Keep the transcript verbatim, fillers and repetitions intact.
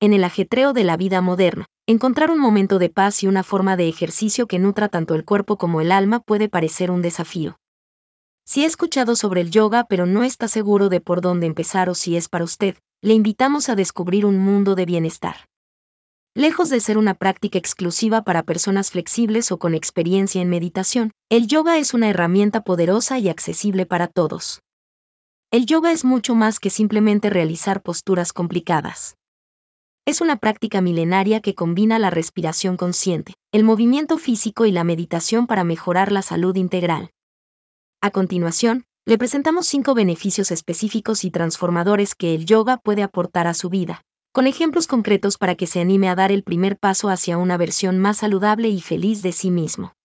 En el ajetreo de la vida moderna, encontrar un momento de paz y una forma de ejercicio que nutra tanto el cuerpo como el alma puede parecer un desafío. Si ha escuchado sobre el yoga pero no está seguro de por dónde empezar o si es para usted, le invitamos a descubrir un mundo de bienestar. Lejos de ser una práctica exclusiva para personas flexibles o con experiencia en meditación, el yoga es una herramienta poderosa y accesible para todos. El yoga es mucho más que simplemente realizar posturas complicadas. Es una práctica milenaria que combina la respiración consciente, el movimiento físico y la meditación para mejorar la salud integral. A continuación, le presentamos cinco beneficios específicos y transformadores que el yoga puede aportar a su vida, con ejemplos concretos para que se anime a dar el primer paso hacia una versión más saludable y feliz de sí mismo.